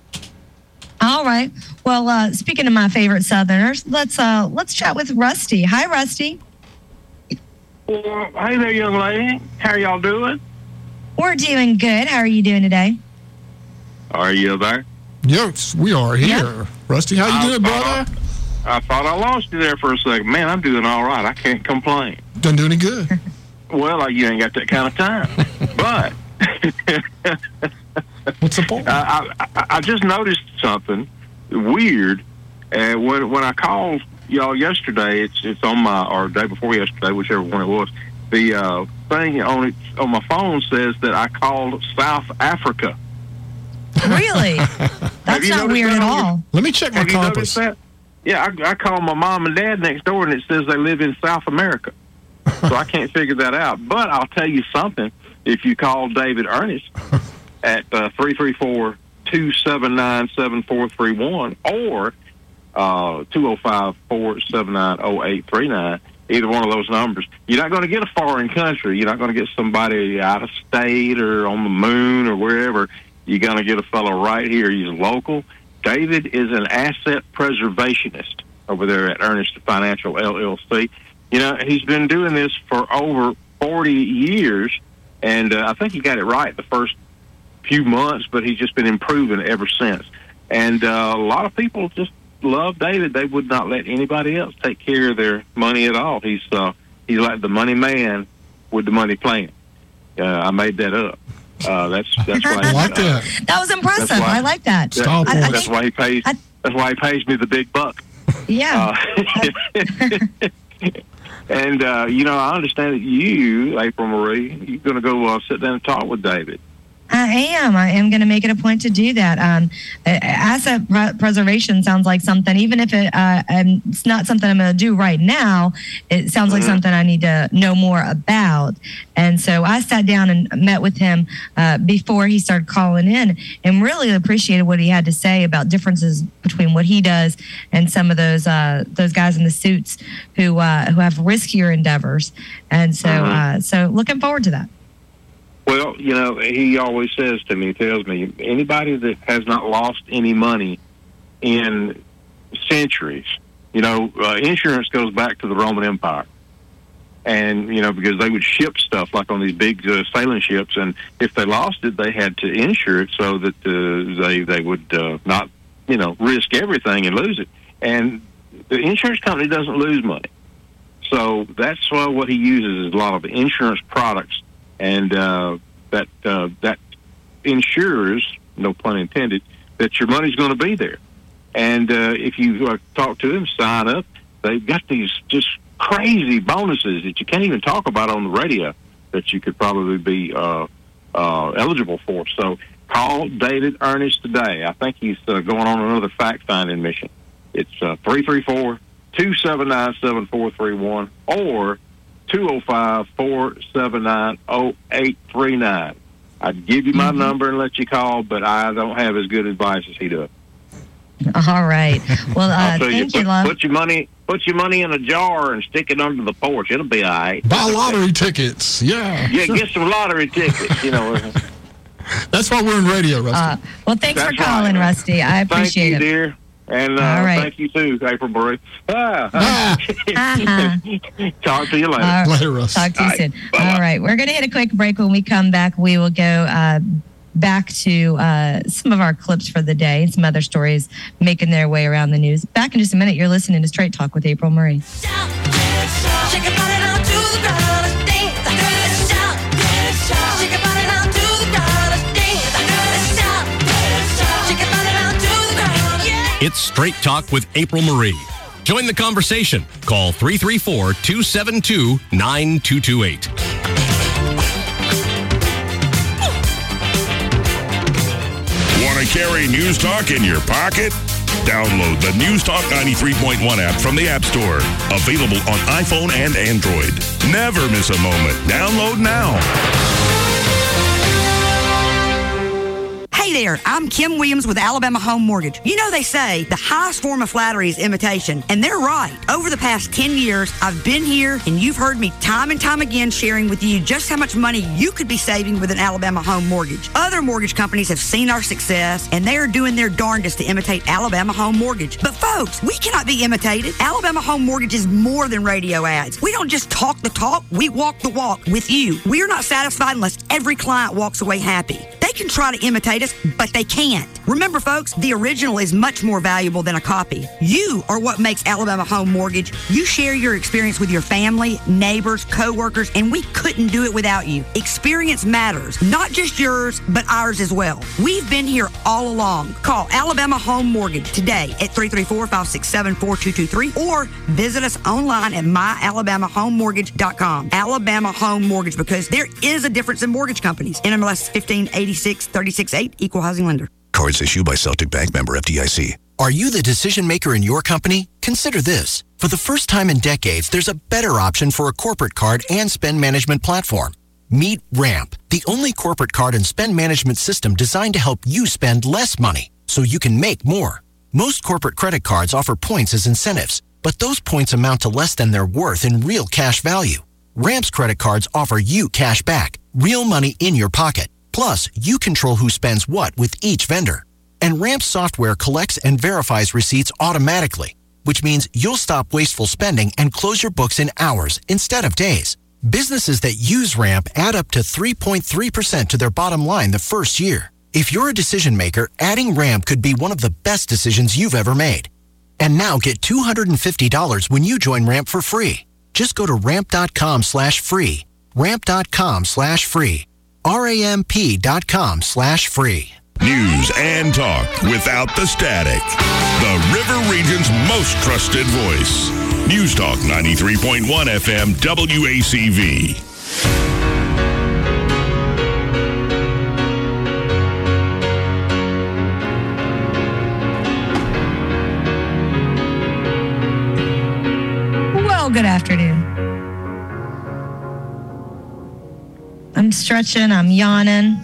All right. Well, uh, speaking of my favorite Southerners, let's uh, let's chat with Rusty. Hi, Rusty. Well, hey there, young lady. How y'all doing? We're doing good. How are you doing today? Are you there? Yes, we are here. Rusty, how you I doing, brother? I thought I lost you there for a second. Man, I'm doing all right. I can't complain. Doesn't do any good. Well, uh, you ain't got that kind of time. But what's the point? I, I, I just noticed something weird. Uh, when when I called y'all yesterday, it's it's on my or day before yesterday, whichever one it was. The uh, thing on it on my phone says that I called South Africa. Really? That's not weird at all. Let me check my Have you compass. noticed that? Yeah, I, I call my mom and dad next door, and it says they live in South America. So I can't figure that out. But I'll tell you something. If you call David Ernest at uh, three three four, two seven nine, seven four three one or uh, two oh five, four seven nine, oh eight three nine, either one of those numbers, you're not going to get a foreign country. You're not going to get somebody out of state or on the moon or wherever. You're going to get a fellow right here. He's local. David is an asset preservationist over there at Ernest Financial, L L C. You know, he's been doing this for over forty years, and uh, I think he got it right the first few months, but he's just been improving ever since. And uh, a lot of people just love David. They would not let anybody else take care of their money at all. He's uh, he's like the money man with the money plan. Uh, I made that up. Uh, that's that's why. I like that. That was impressive. That's why- I like that. That- I- I that's think- why he pays. I- that's why he pays me the big buck. Yeah. Uh, and uh, you know, I understand that you, April Marie, you're going to go uh, sit down and talk with David. I am. I am going to make it a point to do that. Um, uh, asset pre- preservation sounds like something, even if it, uh, um, it's not something I'm going to do right now, it sounds like Mhm. something I need to know more about. And so I sat down and met with him uh, before he started calling in and really appreciated what he had to say about differences between what he does and some of those uh, those guys in the suits who uh, who have riskier endeavors. And so, Mhm. uh, so looking forward to that. Well, you know, he always says to me, tells me, anybody that has not lost any money in centuries, you know, uh, insurance goes back to the Roman Empire. And, you know, because they would ship stuff like on these big uh, sailing ships, and if they lost it, they had to insure it so that uh, they, they would uh, not, you know, risk everything and lose it. And the insurance company doesn't lose money. So that's why what he uses is a lot of insurance products. And uh, that uh, that ensures, no pun intended, that your money's going to be there. And uh, if you uh, talk to them, sign up, they've got these just crazy bonuses that you can't even talk about on the radio that you could probably be uh, uh, eligible for. So call David Ernest today. I think he's uh, going on another fact-finding mission. It's uh, three three four, two seven nine, seven four three one or two oh five, four seven nine, oh eight three nine. I'd give you my mm-hmm. number and let you call, but I don't have as good advice as he does. All right. Well, uh, thank you, you, put, love. Put your money, put your money in a jar and stick it under the porch. It'll be all right. Buy lottery tickets. Yeah. Yeah, get some lottery tickets. You know. That's why we're in radio, Rusty. Uh, well, thanks That's for calling, right. Rusty. I appreciate thank you, it. dear. And uh, All right. thank you, too, April Marie. Ah. Uh-huh. Talk to you later. All right. Later, Russ. Talk to you All right. soon. Bye-bye. All right. We're going to hit a quick break. When we come back, we will go uh, back to uh, some of our clips for the day, some other stories making their way around the news. Back in just a minute, you're listening to Straight Talk with April Murray. Shake your body down to the ground, let's dance. Let's shout, let's shout. Shake your body down to the ground, let's dance. Let's shout, let's shout. Shake your body down to the ground, yeah. It's Straight Talk with April Marie. Join the conversation. Call three three four, two seven two, nine two two eight. Want to carry News Talk in your pocket? Download the News Talk ninety-three point one app from the App Store. Available on iPhone and Android. Never miss a moment. Download now. Hey there, I'm Kim Williams with Alabama Home Mortgage. You know they say the highest form of flattery is imitation, and they're right. Over the past ten years, I've been here, and you've heard me time and time again sharing with you just how much money you could be saving with an Alabama Home Mortgage. Other mortgage companies have seen our success, and they are doing their darndest to imitate Alabama Home Mortgage. But folks, we cannot be imitated. Alabama Home Mortgage is more than radio ads. We don't just talk the talk, we walk the walk with you. We are not satisfied unless every client walks away happy. They can try to imitate us, but they can't. Remember, folks, the original is much more valuable than a copy. You are what makes Alabama Home Mortgage. You share your experience with your family, neighbors, co-workers, and we couldn't do it without you. Experience matters, not just yours, but ours as well. We've been here all along. Call Alabama Home Mortgage today at three three four, five six seven, four two two three or visit us online at my alabama home mortgage dot com. Alabama Home Mortgage, because there is a difference in mortgage companies. N M L S fifteen eighty-six, thirty-six eight, Equal Housing Lender. Cards issued by Celtic Bank, member F D I C. Are you the decision maker in your company? Consider this. For the first time in decades, there's a better option for a corporate card and spend management platform. Meet Ramp, the only corporate card and spend management system designed to help you spend less money so you can make more. Most corporate credit cards offer points as incentives, but those points amount to less than their worth in real cash value. Ramp's credit cards offer you cash back, real money in your pocket. Plus, you control who spends what with each vendor. And Ramp software collects and verifies receipts automatically, which means you'll stop wasteful spending and close your books in hours instead of days. Businesses that use Ramp add up to three point three percent to their bottom line the first year. If you're a decision maker, adding Ramp could be one of the best decisions you've ever made. And now get two hundred fifty dollars when you join Ramp for free. Just go to ramp.com slash free. Ramp.com slash free. R-A-M-P dot com slash free. News and talk without the static. The River Region's most trusted voice. News Talk ninety-three point one F M W A C V. Well, good afternoon. I'm stretching, I'm yawning.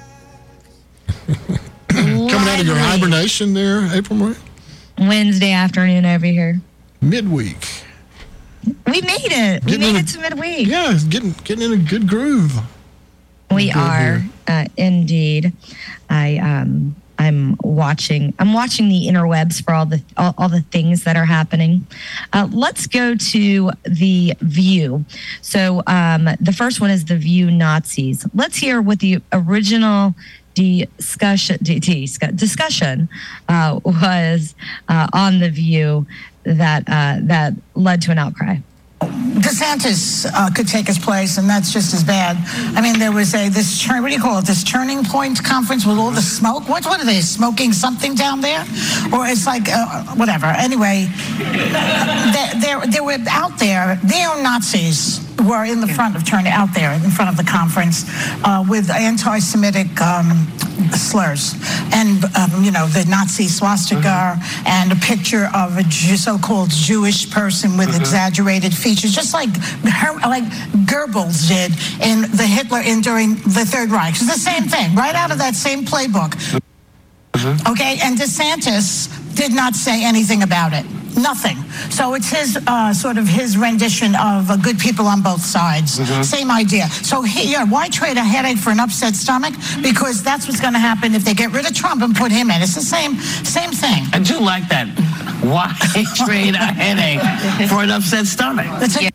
Coming out of your hibernation there, April Marie? Wednesday afternoon over here. Midweek. We made it. We Getting made in it to midweek. Yeah, it's getting getting in a good groove. We Good are here. uh, indeed. I um I'm watching. I'm watching the interwebs for all the all, all the things that are happening. Uh, let's go to the View. So um, the first one is the View Nazis. Let's hear what the original discussion discussion uh, was uh, on the View that uh, that led to an outcry. DeSantis uh, could take his place, and that's just as bad. I mean, there was a this turn, what do you call it? This Turning Point conference with all the smoke. What what are they smoking something down there, or it's like uh, whatever. Anyway, they they they were out there. Neo-Nazis were in the front of turning out there in front of the conference uh, with anti-Semitic um, slurs, and um, you know, the Nazi swastika Mm-hmm. and a picture of a Jew, so-called Jewish person with Mm-hmm. exaggerated features, just like her, like Goebbels did in the Hitler in during the Third Reich. It's the same thing, right out of that same playbook. Mm-hmm. Okay, and DeSantis did not say anything about it. Nothing. So it's his uh, sort of his rendition of uh, good people on both sides. Mhm. Same idea. So he, yeah, why trade a headache for an upset stomach? Because that's what's going to happen if they get rid of Trump and put him in. It's the same same thing. I do like that. Why trade a headache for an upset stomach? That's it.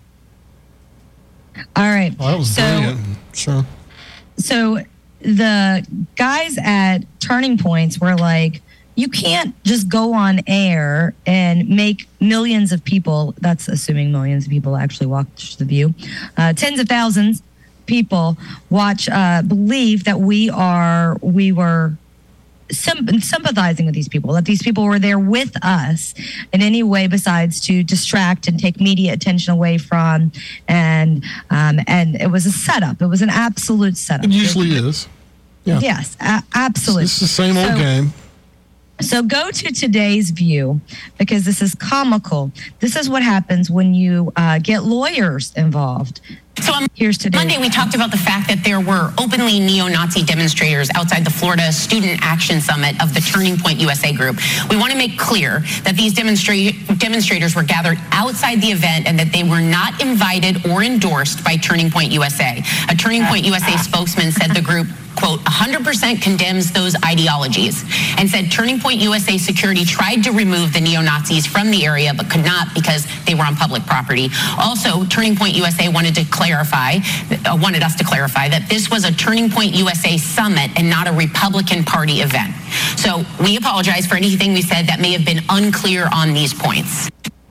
All right. Oh, that was so, brilliant. Sure. So the guys at Turning Points were like, you can't just go on air and make millions of people, that's assuming millions of people actually watch The View, uh, tens of thousands people watch, uh, believe that we are, we were sym- sympathizing with these people, that these people were there with us in any way besides to distract and take media attention away from, and um, and it was a setup. It was an absolute setup. It usually is. Yeah. Yes, a- absolutely. It's the same old So- game. So go to today's View, because this is comical. This is what happens when you uh, get lawyers involved. So on Here's today. Monday, we talked about the fact that there were openly neo-Nazi demonstrators outside the Florida Student Action Summit of the Turning Point U S A group. We want to make clear that these demonstra- demonstrators were gathered outside the event and that they were not invited or endorsed by Turning Point U S A. A Turning Point U S A spokesman said the group, quote, one hundred percent condemns those ideologies, and said Turning Point U S A security tried to remove the neo-Nazis from the area but could not because they were on public property. Also, Turning Point U S A wanted to clarify, uh, wanted us to clarify that this was a Turning Point U S A summit and not a Republican Party event. So we apologize for anything we said that may have been unclear on these points.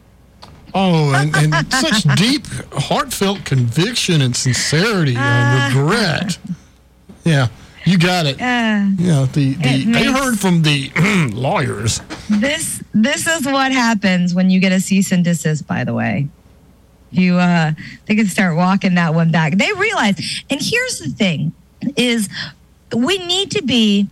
Oh, and, and such deep, heartfelt conviction and sincerity and regret. Yeah, you got it. Uh, yeah, the, the it they makes- heard from the lawyers. This this is what happens when you get a cease and desist, by the way. You uh they can start walking that one back. They realize, and here's the thing, is we need to be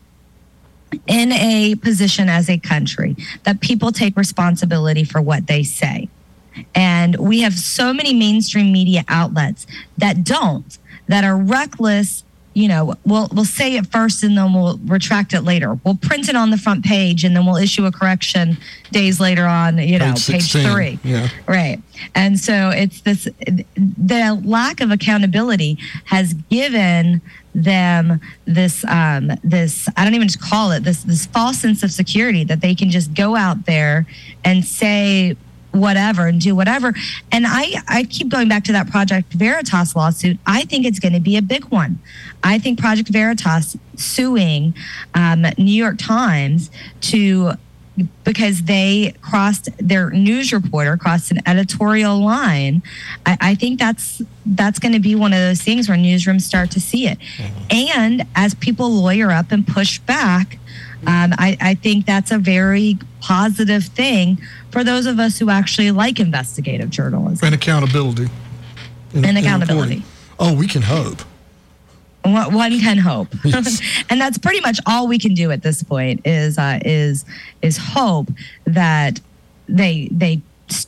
in a position as a country that people take responsibility for what they say. And we have so many mainstream media outlets that don't, that are reckless. You know, we'll we'll say it first and then we'll retract it later. We'll print it on the front page and then we'll issue a correction days later on, you know, Page page sixteen, three. yeah. Right. And so it's this, the lack of accountability has given them this, um, this, I don't even call it this, this false sense of security that they can just go out there and say whatever and do whatever. And I, I keep going back to that Project Veritas lawsuit. I think it's going to be a big one. I think Project Veritas suing um, New York Times to because they crossed their news reporter crossed an editorial line. I, I think that's that's going to be one of those things where newsrooms start to see it. And as people lawyer up and push back, um, I, I think that's a very positive thing for those of us who actually like investigative journalism. And accountability. in- And in accountability. reporting. Oh, we can hope. One one can hope, and that's pretty much all we can do at this point. Is uh, is is hope that they they s-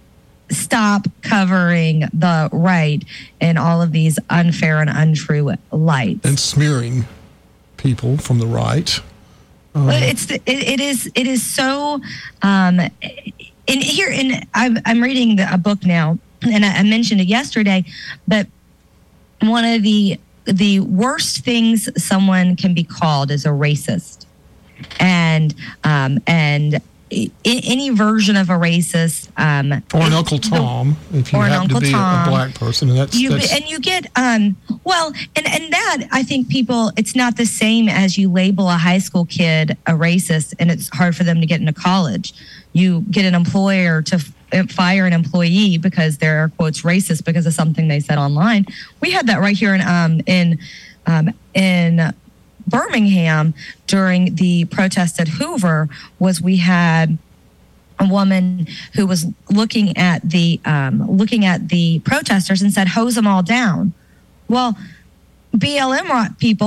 stop covering the right in all of these unfair and untrue lights. And smearing people from the right. Uh, But it's the, it, it is it is so. Um, in here, in I'm I'm reading the, a book now, and I, I mentioned it yesterday, but one of the the worst things someone can be called is a racist, and um, and I- any version of a racist, um, or an Uncle Tom, if you or an happen to Uncle be a, a Tom. black person. And that's, you that's and you get um well and and that I think people, it's not the same as you label a high school kid a racist and it's hard for them to get into college. You get an employer to f- fire an employee because they're quotes racist because of something they said online. We had that right here in um in um in Birmingham during the protest at Hoover. Was we had a woman who was looking at the um, looking at the protesters and said, "Hose them all down." Well, B L M people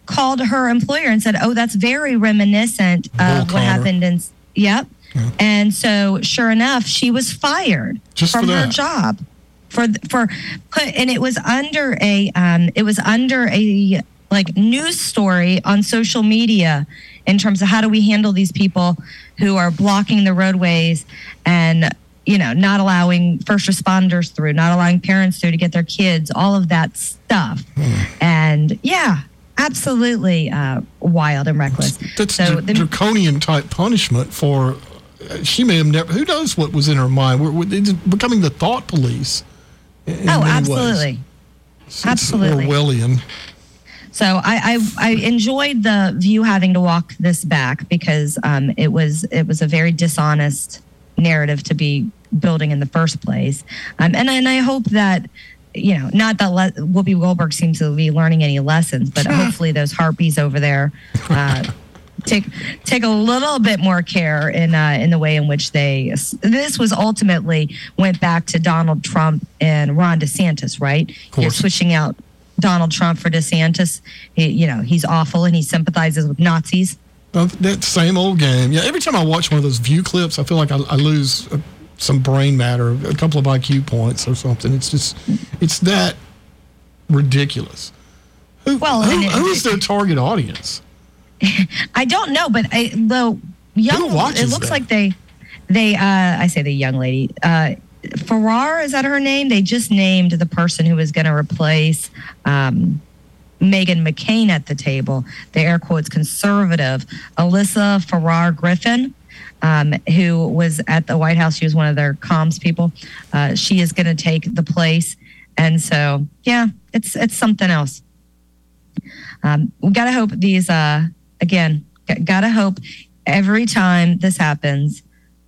called her employer and said, "Oh, that's very reminiscent of what happened in." Yep. Yeah. And so, sure enough, she was fired Just from for her that. job for for and it was under a um, it was under a like news story on social media in terms of how do we handle these people who are blocking the roadways and, you know, not allowing first responders through, not allowing parents through to get their kids, all of that stuff. Mm. And yeah, absolutely uh, wild and reckless. That's so dr- the, draconian type punishment for, uh, she may have never, who knows what was in her mind. We're, we're it's becoming the thought police. In, in oh, many absolutely. Ways. It's, absolutely. It's Orwellian. So I, I I enjoyed the View having to walk this back because um, it was it was a very dishonest narrative to be building in the first place, um, and and I hope that, you know, not that Le- Whoopi Goldberg seems to be learning any lessons, but hopefully those harpies over there uh, take take a little bit more care in uh, in the way in which they. This was ultimately went back to Donald Trump and Ron DeSantis, right? You're switching out Donald Trump for DeSantis. He, you know, he's awful and he sympathizes with Nazis. Uh, that same old game. Yeah, every time I watch one of those View clips, I feel like I, I lose uh, some brain matter, a couple of I Q points or something. It's just, it's that ridiculous. Who, well, who, it, who is their target audience? I don't know, but I, the young, Who watches it looks that? like they, they, uh, I say the young lady, uh, Farrar, is that her name? They just named the person who was going to replace um, Meghan McCain at the table, the air quotes conservative, Alyssa Farrar Griffin, um, who was at the White House. She was one of their comms people. Uh, she is going to take the place. And so, yeah, it's it's something else. Um, we got to hope these, uh, again, got to hope every time this happens,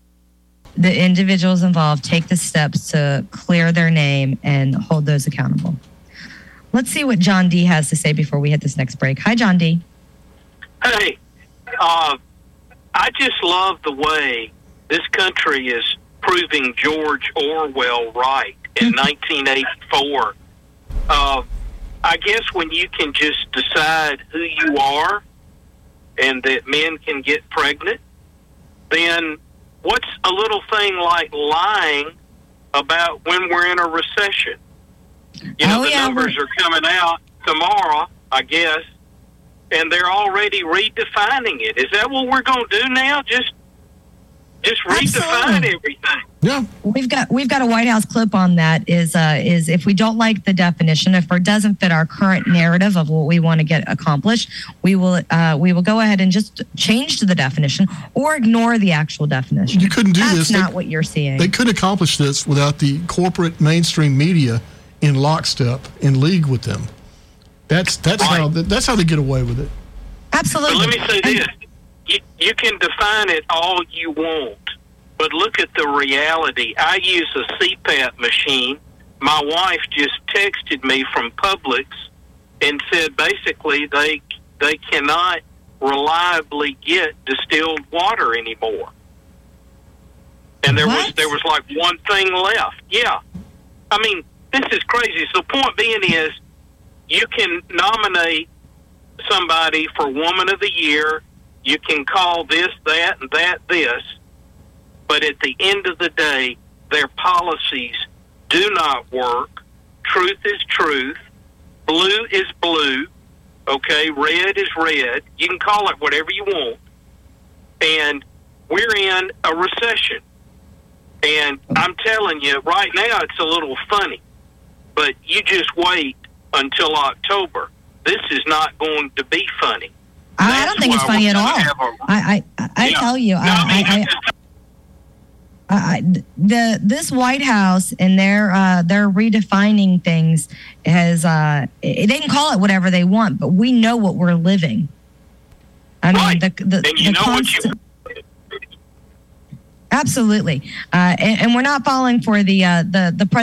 the individuals involved take the steps to clear their name and hold those accountable. Let's see what John D has to say before we hit this next break. Hi, John D. Hey, uh, I just love the way this country is proving George Orwell right in nineteen eighty-four. Uh, I guess when you can just decide who you are and that men can get pregnant, then what's a little thing like lying about when we're in a recession? You know, oh, the yeah, numbers are coming out tomorrow, I guess, and they're already redefining it. Is that what we're going to do now? Just just redefine everything. Yeah. We've got we've got a White House clip on that is uh, is if we don't like the definition, if it doesn't fit our current narrative of what we want to get accomplished, we will uh, we will go ahead and just change to the definition or ignore the actual definition. You couldn't do That's this. That's not They- what you're seeing. They couldn't accomplish this without the corporate mainstream media in lockstep, in league with them. That's that's Right. how that's how they get away with it. Absolutely. But let me say this. You, you can define it all you want, but look at the reality. I use a C PAP machine. My wife just texted me from Publix and said basically they they cannot reliably get distilled water anymore. And there was What? there was like one thing left. Yeah. I mean, this is crazy. So the point being is you can nominate somebody for Woman of the Year. You can call this, that, and that this. But at the end of the day, their policies do not work. Truth is truth. Blue is blue. Okay, red is red. You can call it whatever you want. And we're in a recession. And I'm telling you, right now it's a little funny. But you just wait until October. This is not going to be funny. I don't think it's why funny we're at all. gonna have a- I I, I Yeah. tell you, No, I mean, I, I, I, I, the this White House and their uh, their redefining things has uh, they can call it whatever they want, but we know what we're living. I mean, the the, and you the know constant, what you absolutely, uh, and, and we're not falling for the uh, the the.